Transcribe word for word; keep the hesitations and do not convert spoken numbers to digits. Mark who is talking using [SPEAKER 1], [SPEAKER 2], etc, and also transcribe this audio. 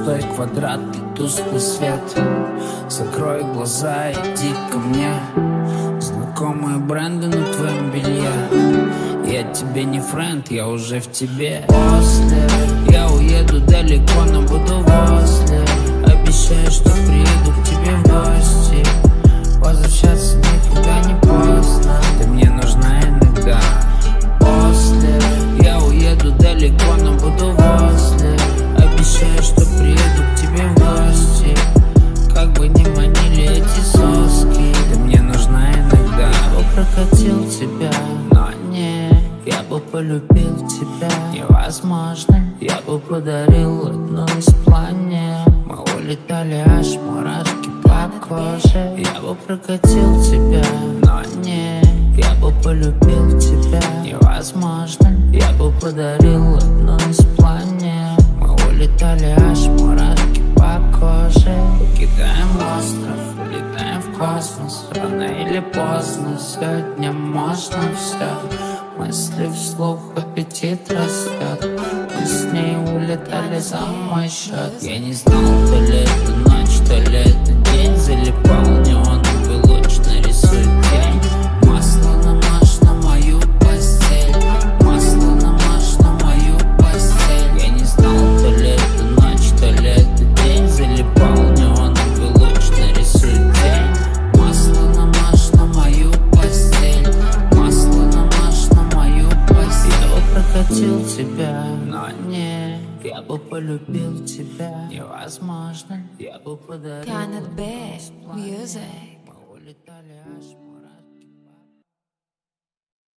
[SPEAKER 1] пустой квадрат и тусклый свет. Закрой глаза, иди ко мне. Знакомые бренды на твоем белье. Я тебе не френд, я уже в тебе. После я уеду далеко, но буду возле. Обещаю, что приеду к тебе в гости. Возвращаться никогда не поздно. Ты мне нужна иногда. После я уеду далеко, но буду возле. Обещаю, что приеду к тебе в гости. Как бы ни манили эти соски, ты мне нужна иногда. Я бы прокатил тебя, но не. Я бы полюбил тебя невозможно. Я бы подарил одну из планет. Мы улетали, аж мурашки по коже. Я бы прокатил тебя, но не. Я бы полюбил тебя невозможно. Я бы подарил одну из планет. Мы улетали, аж мурашки по коже. Покидаем остров, улетаем в космос. Рано или поздно, сегодня можно все. Мысли вслух, аппетит растет. Мы с ней улетали за мой счет. Я не знал, то ли это ночь, то ли это день. Залипал неоновый луч, нарисует тень. Масло намажь на мою постель. Масло намажь на мою постель. Я не знал, то ли это ночь, то ли это день. Залипал неоновый луч, нарисует тень. Масло намажь на мою постель. Масло намажь на мою постель. Я бы прокатил тебя, но не. Я бы полюбил тебя невозможно. Я бы подарил
[SPEAKER 2] Planet B Music.